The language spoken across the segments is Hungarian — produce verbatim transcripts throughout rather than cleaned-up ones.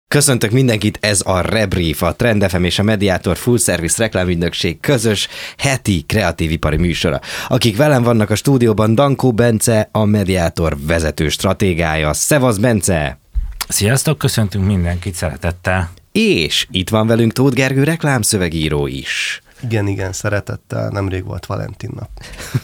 Köszöntök mindenkit, ez a Rebrief, a Trend ef em és a Mediator Full Service reklámügynökség közös heti kreatív ipari műsora. Akik velem vannak a stúdióban, Dankó Bence, a Mediator vezető stratégája. Szevasz, Bence! Sziasztok, köszöntünk mindenkit szeretettel! És itt van velünk Tóth Gergő reklámszövegíró is. Igen, igen, szeretettel, nemrég volt Valentin nap.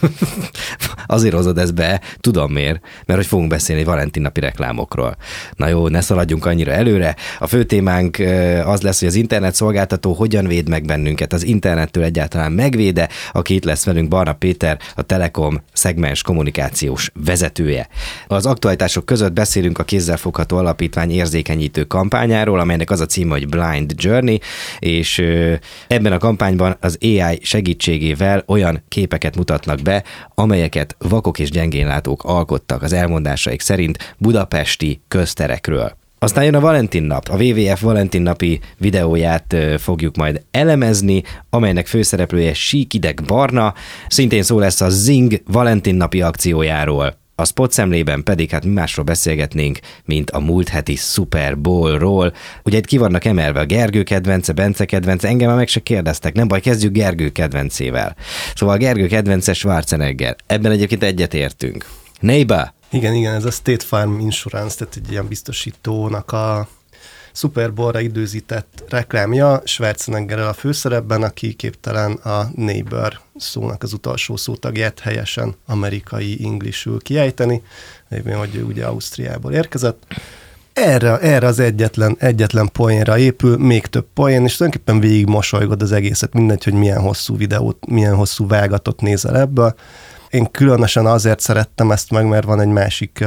Azért hozod ezt be, tudom miért, mert hogy fogunk beszélni Valentin napi reklámokról. Na jó, ne szaladjunk annyira előre. A fő témánk az lesz, hogy az internet szolgáltató hogyan véd meg bennünket, az internettől egyáltalán megvéde, aki itt lesz velünk, Barna Péter, a Telekom szegmens kommunikációs vezetője. Az aktualitások között beszélünk a kézzelfogható alapítvány érzékenyítő kampányáról, amelynek az a címe, hogy Blind Journey, és ebben a kampányban az á i segítségével olyan képeket mutatnak be, amelyeket vakok és gyengénlátók alkottak az elmondásaik szerint budapesti közterekről. Aztán jön a Valentin nap, a dupla vé vé ef Valentin napi videóját fogjuk majd elemezni, amelynek főszereplője Síkideg Barna, szintén szó lesz a Zing Valentin napi akciójáról. A spot szemlében pedig hát mi másról beszélgetnénk, mint a múlt heti Super Bowl-ról. Ugye itt ki vannak emelve a Gergő kedvence, Bence kedvence, engem már meg se kérdeztek, nem baj, kezdjük Gergő kedvencével. Szóval a Gergő kedvence Schwarzenegger. Ebben egyébként egyetértünk. Neighbor! Igen, igen, ez a State Farm Insurance, tehát egy ilyen biztosítónak a Super Bowl-ra időzített reklámja, Schwarzeneggerrel a főszerepben, aki képtelen a neighbor szónak az utolsó szótagját helyesen amerikai inglisül kiejteni, lévén, hogy ő ugye Ausztriából érkezett. Erre, erre az egyetlen, egyetlen poénra épül, még több poén, és tulajdonképpen végig mosolygod az egészet, mindegy, hogy milyen hosszú videót, milyen hosszú vágatot nézel ebből. Én különösen azért szerettem ezt meg, mert van egy másik,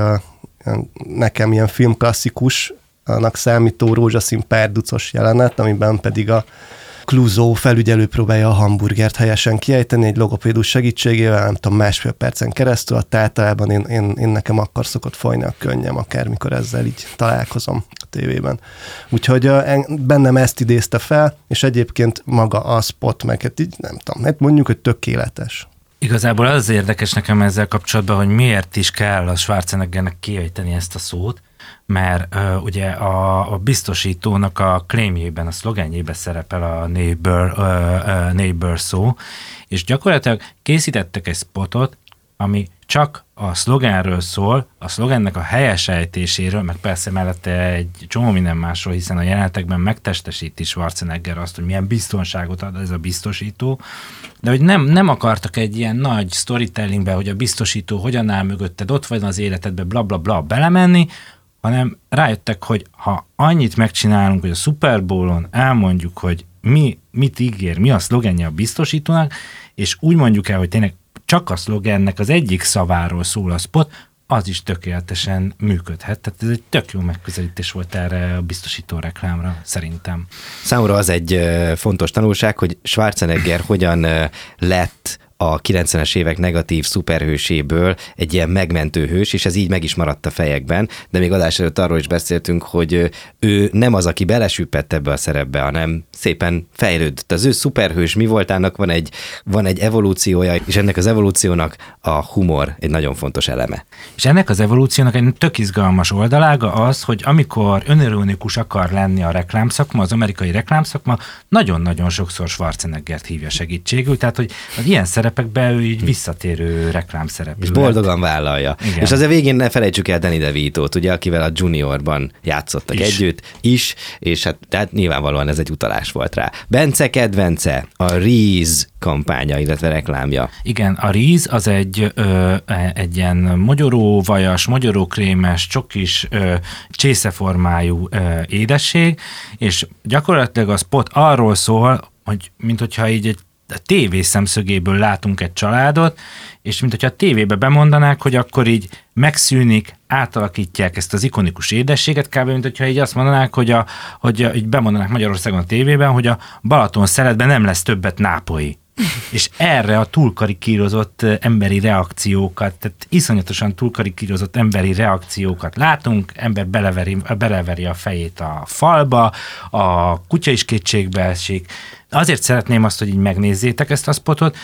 nekem ilyen filmklasszikus, annak számító rózsaszín párducos jelenet, amiben pedig a Clouseau felügyelő próbálja a hamburgert helyesen kiejteni egy logopédus segítségével, nem tudom, másfél percen keresztül, a általában én, én, én nekem akkor szokott folyni a könnyem, akármikor ezzel így találkozom a tévében. Úgyhogy bennem ezt idézte fel, és egyébként maga a spot, meg hát így nem tudom, hát mondjuk, hogy tökéletes. Igazából az érdekes nekem ezzel kapcsolatban, hogy miért is kell a Schwarzeneggernek kiejteni ezt a szót, mert uh, ugye a, a biztosítónak a claimjében, a szlogenjében szerepel a neighbor, uh, uh, neighbor szó, és gyakorlatilag készítettek egy spotot, ami csak a szlogenről szól, a szlogennek a helyes ejtéséről, meg persze mellette egy csomó minden másról, hiszen a jelenetekben megtestesíti Schwarzenegger azt, hogy milyen biztonságot ad ez a biztosító, de hogy nem, nem akartak egy ilyen nagy storytellingbe, hogy a biztosító hogyan áll mögötted, ott van az életedbe, bla bla bla belemenni, hanem rájöttek, hogy ha annyit megcsinálunk, hogy a Super Bowl-on elmondjuk, hogy mi, mit ígér, mi a szlogenje a biztosítónak, és úgy mondjuk el, hogy tényleg csak a szlogennek az egyik szaváról szól a spot, az is tökéletesen működhet. Tehát ez egy tök jó megközelítés volt erre a biztosító reklámra, szerintem. Számomra az egy fontos tanulság, hogy Schwarzenegger hogyan lett a kilencvenes évek negatív szuperhőséből egy ilyen megmentő hős, és ez így meg is maradt a fejekben, de még adás előtt arról is beszéltünk, hogy ő nem az, aki belesüppett ebbe a szerepbe, hanem szépen fejlődött. Az ő szuperhős mi voltának van egy, van egy evolúciója, és ennek az evolúciónak a humor egy nagyon fontos eleme. És ennek az evolúciónak egy tök izgalmas oldalága az, hogy amikor önironikus akar lenni a reklámszakma, az amerikai reklámszakma, nagyon-nagyon sokszor Schwarzeneggert hívja segítségül, tehát hogy az ilyen szerepekben ő így visszatérő reklámszereplő. És boldogan vállalja. Igen. És azért végén ne felejtsük el Danny DeVito-t, ugye, akivel a Juniorban játszottak is. együtt is, és hát tehát nyilvánvalóan ez egy utalás volt rá. Bence kedvence, a Reese kampánya, illetve reklámja. Igen, a Reese az egy, ö, egy ilyen mogyoróvajas, mogyorókrémes, csokis, ö, csészeformájú ö, édesség, és gyakorlatilag a spot arról szól, hogy mint hogyha így egy a tévé szemszögéből látunk egy családot, és mint hogyha a tévébe bemondanák, hogy akkor így megszűnik, átalakítják ezt az ikonikus édességet, kb. Mint hogyha így azt mondanák, hogy, a, hogy így bemondanák Magyarországon a tévében, hogy a Balaton szeletben nem lesz többet nápolyi. És erre a túlkarikírozott emberi reakciókat, tehát iszonyatosan túlkarikírozott emberi reakciókat látunk, ember beleveri, beleveri a fejét a falba, a kutya is kétségbe esik. Azért szeretném azt, hogy így megnézzétek ezt a spotot,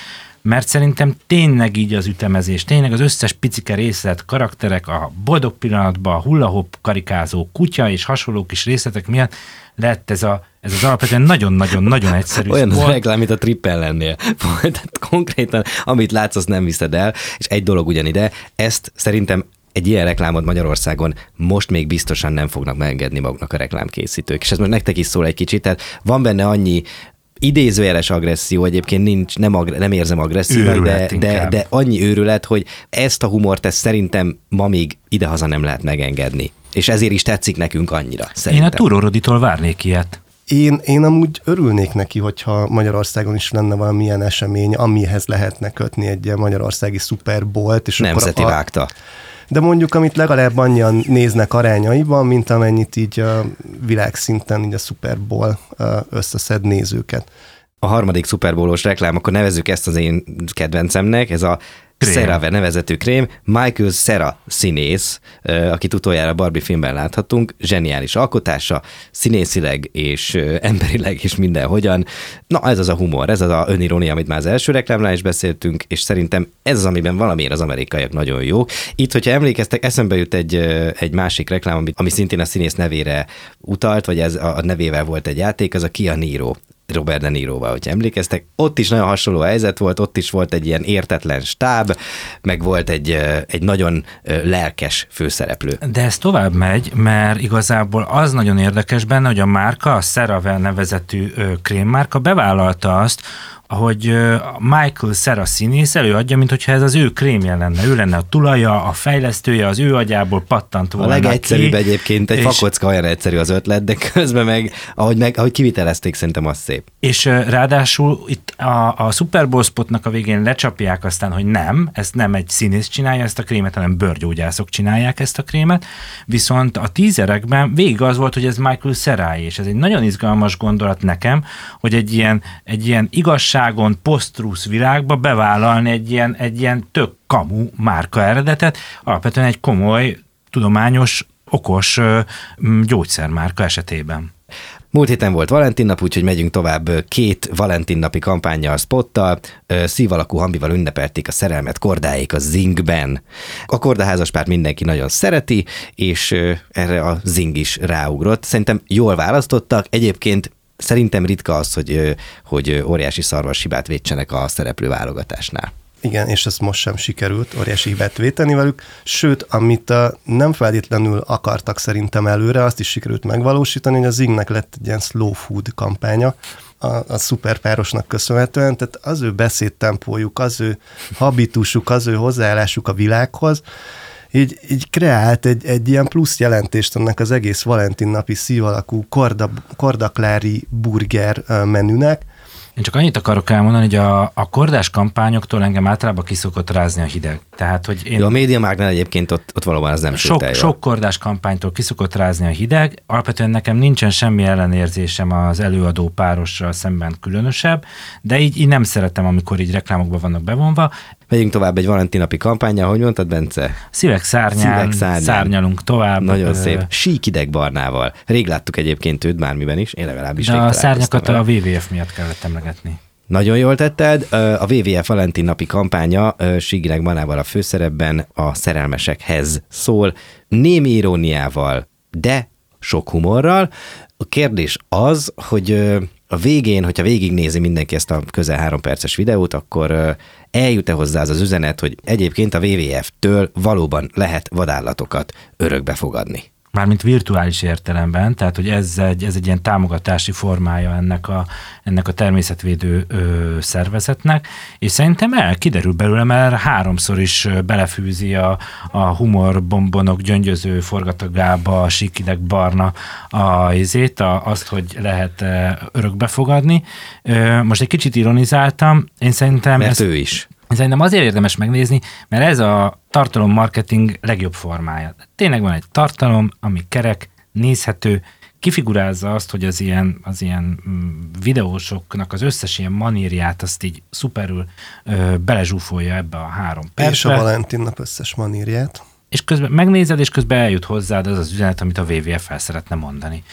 mert szerintem tényleg így az ütemezés, tényleg az összes picike részlet, karakterek, a boldog pillanatban, a hullahop karikázó kutya és hasonló kis részletek miatt lett ez, a, ez az alapvetően nagyon-nagyon-nagyon egyszerű. Olyan az reklám, mint a Trippen lennél. Tehát konkrétan, amit látsz, azt nem viszed el, és egy dolog ugyanide, ezt szerintem egy ilyen reklámot Magyarországon most még biztosan nem fognak megengedni maguknak a reklámkészítők. És ez most nektek is szól egy kicsit, tehát van benne annyi idézőjeles agresszió, egyébként nincs, nem, agre, nem érzem agresszívnak, de, de, de annyi őrület, hogy ezt a humort ezt szerintem ma még idehaza nem lehet megengedni. És ezért is tetszik nekünk annyira. Szerintem. Én a Túró Roditól várnék ilyet. Én, én amúgy örülnék neki, hogyha Magyarországon is lenne valamilyen esemény, amihez lehetne kötni egy ilyen magyarországi szuperbolt. És Nemzeti akkor a, vágta. De mondjuk, amit legalább annyian néznek arányaiban, mint amennyit így a világszinten így a Super Bowl összeszed nézőket. A harmadik Super Bowl-os reklám, akkor nevezzük ezt az én kedvencemnek, ez a CeraVe nevezetű krém, Michael Cera színész, akit utoljára Barbie filmben láthatunk, zseniális alkotása, színészileg és emberileg is mindenhogyan. Na, ez az a humor, ez az a önirónia, amit már az első reklámnál is beszéltünk, és szerintem ez az, amiben valamiért az amerikaiak nagyon jók. Itt, hogyha emlékeztek, eszembe jut egy, egy másik reklám, ami szintén a színész nevére utalt, vagy ez a nevével volt egy játék, az a Kia Niro. Robert De Niroval, hogyha emlékeztek. Ott is nagyon hasonló helyzet volt, ott is volt egy ilyen értetlen stáb, meg volt egy, egy nagyon lelkes főszereplő. De ez tovább megy, mert igazából az nagyon érdekes benne, hogy a márka, a CeraVe nevezetű krémmárka bevállalta azt, hogy Michael Cera színész előadja, mint hogyha ez az ő krémje lenne. Ő lenne a tulaja, a fejlesztője, az ő agyából pattant volna. A legegyszerűbb ki, egyébként, egy és fakocka olyan egyszerű az ötlet, de közben meg, ahogy, meg, ahogy kivitelezték, szerintem az szép. És ráadásul itt a, a Super Bowl spotnak a végén lecsapják aztán, hogy nem, ezt nem egy színész csinálja ezt a krémet, hanem bőrgyógyászok csinálják ezt a krémet, viszont a tízerekben végig az volt, hogy ez Michael Cera, és ez egy nagyon izgalmas gondolat nekem, hogy egy ilyen, egy ilyen igazság posztrusz világba bevállalni egy ilyen, egy ilyen tök kamu márka eredetet, alapvetően egy komoly, tudományos, okos gyógyszermárka esetében. Múlt héten volt Valentin nap, úgyhogy megyünk tovább két Valentin napi kampánnyal, spottal. Szív alakú hambival ünnepelték a szerelmet kordáék a Zingben. A kordaházaspárt mindenki nagyon szereti, és erre a Zing is ráugrott. Szerintem jól választottak, egyébként szerintem ritka az, hogy, hogy óriási szarvashibát vétsenek a szereplő válogatásnál. Igen, és ezt most sem sikerült óriási hibát véteni velük, sőt, amit nem feltétlenül akartak szerintem előre, azt is sikerült megvalósítani, hogy a Zingnek lett egy ilyen slow food kampánya, a, a szuperpárosnak köszönhetően, tehát az ő beszédtempójuk, az ő habitusuk, az ő hozzáállásuk a világhoz, így, így kreált egy, egy ilyen plusz jelentést annak az egész Valentin napi szív alakú korda, kordaklári burger menünek. Én csak annyit akarok elmondani, hogy a, a kordás kampányoktól engem általában kiszokott rázni a hideg. Tehát, hogy én... Jó, a MediaMarktnál egyébként ott, ott valóban az nem sok, sok kordás kampánytól kiszokott rázni a hideg. Alapvetően nekem nincsen semmi ellenérzésem az előadó párossal szemben különösebb, de így, így nem szeretem, amikor így reklámokba vannak bevonva. Megyünk tovább egy Valentin napi kampánnyal, hogy mondtad, Bence? Szívek szárnyán, Szívek szárnyán. Szárnyalunk tovább. Nagyon szép. Sík idegbarnával. Rég láttuk egyébként őt bármiben is, én legalábbis. De a szárnyakat a dupla vé vé ef miatt kellett emlegetni. Nagyon jól tetted. A dupla vé vé ef Valentin napi kampánya Sík idegbarnával a főszerepben a szerelmesekhez szól, némi iróniával, de sok humorral. A kérdés az, hogy a végén, hogyha végignézi mindenki ezt a közel három perces videót, akkor eljut-e hozzá az az üzenet, hogy egyébként a dupla vé vé ef-től valóban lehet vadállatokat örökbe fogadni. Mármint virtuális értelemben, tehát hogy ez egy, ez egy ilyen támogatási formája ennek a, ennek a természetvédő ö, szervezetnek, és szerintem el kiderül belőle, mert háromszor is belefűzi a, a humorbombonok gyöngyöző forgatagába, a síkideg barna a izét, a, azt, hogy lehet örökbe fogadni. Ö, most egy kicsit ironizáltam, én szerintem... Mert ezt, ő is. Szerintem azért érdemes megnézni, mert ez a tartalommarketing legjobb formája. Tényleg van egy tartalom, ami kerek, nézhető, kifigurázza azt, hogy az ilyen, az ilyen videósoknak az összes ilyen manírját azt így szuperül ö, belezsúfolja ebbe a három percbe. És a Valentin nap összes manírját. És közben megnézed, és közben eljut hozzád az az üzenet, amit a dupla vé vé ef el szeretne mondani.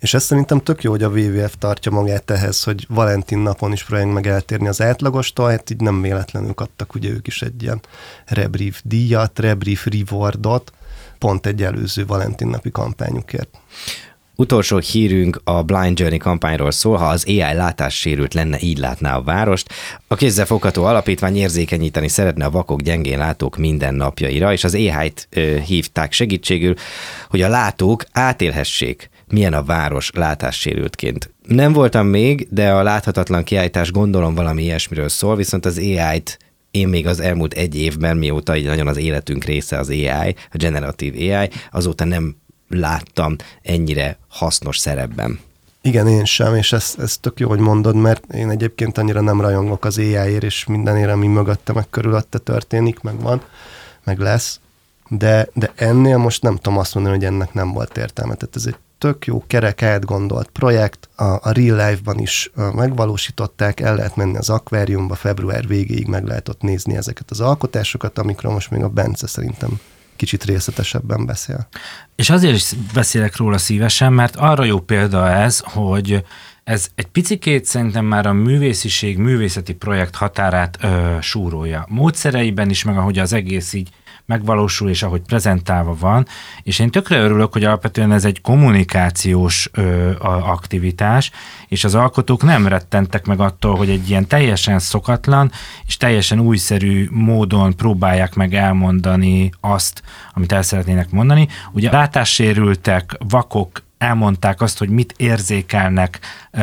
És ez szerintem tök jó, hogy a dupla vé vé ef tartja magát ehhez, hogy Valentin napon is próbáljunk meg eltérni az átlagostól, hát így nem véletlenül kaptak ugye ők is egy ilyen rebrief díjat, rebrief rewardot, pont egy előző Valentin napi kampányukért. Utolsó hírünk a Blind Journey kampányról szól, ha az á i látássérült lenne, így látná a várost. A kézzelfogható alapítvány érzékenyíteni szeretne a vakok, gyengén látók mindennapjaira, és az á i-t ö, hívták segítségül, hogy a látók átélhessék, milyen a város látássérültként. Nem voltam még, de a láthatatlan kiállítás gondolom valami ilyesmiről szól, viszont az á i-t én még az elmúlt egy évben, mióta így nagyon az életünk része az á i, a generatív á i, azóta nem láttam ennyire hasznos szerepben. Igen, én sem, és ez, ez tök jó, hogy mondod, mert én egyébként annyira nem rajongok az á i-ért, és mindenért, ami mögötte, meg körülötte történik, meg van, meg lesz, de, de ennél most nem tudom azt mondani, hogy ennek nem volt értelme. Tehát ez egy tök jó, kerek, átgondolt projekt, a, a real life-ban is megvalósították, el lehet menni az akváriumba, február végéig meg lehet ott nézni ezeket az alkotásokat, amikről most még a Bence szerintem kicsit részletesebben beszél. És azért is beszélek róla szívesen, mert arra jó példa ez, hogy ez egy picikét szerintem már a művésziség, művészeti projekt határát ö, súrolja. Módszereiben is, meg ahogy az egész így megvalósul, és ahogy prezentálva van, és én tökre örülök, hogy alapvetően ez egy kommunikációs ö, aktivitás, és az alkotók nem rettentek meg attól, hogy egy ilyen teljesen szokatlan, és teljesen újszerű módon próbálják meg elmondani azt, amit el szeretnének mondani. Ugye látássérültek, vakok elmondták azt, hogy mit érzékelnek,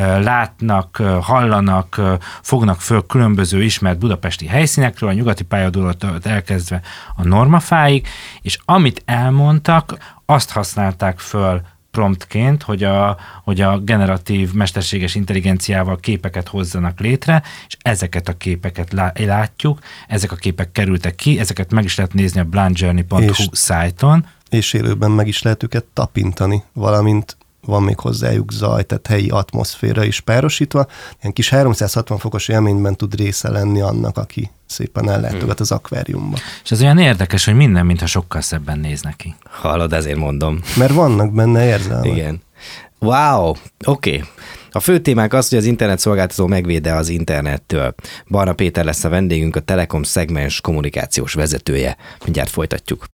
látnak, hallanak, fognak föl különböző ismert budapesti helyszínekről, a nyugati pályaudvartól elkezdve a normafáig, és amit elmondtak, azt használták föl promptként, hogy a, hogy a generatív mesterséges intelligenciával képeket hozzanak létre, és ezeket a képeket látjuk, ezek a képek kerültek ki, ezeket meg is lehet nézni a blind journey pont hu szájton. És élőben meg is lehet őket tapintani, valamint van még hozzájuk zaj, tehát helyi atmoszféra is párosítva. Ilyen kis háromszázhatvan fokos élményben tud része lenni annak, aki szépen ellátogat az akváriumba. És ez olyan érdekes, hogy minden, mintha sokkal szebben néz neki. Hallod, ezért mondom. Mert vannak benne érzelmek. Igen. Wow, oké. Okay. A fő témánk az, hogy az internetszolgáltató megvéde az internettől. Barna Péter lesz a vendégünk, a Telekom szegmens kommunikációs vezetője. Mindjárt folytatjuk.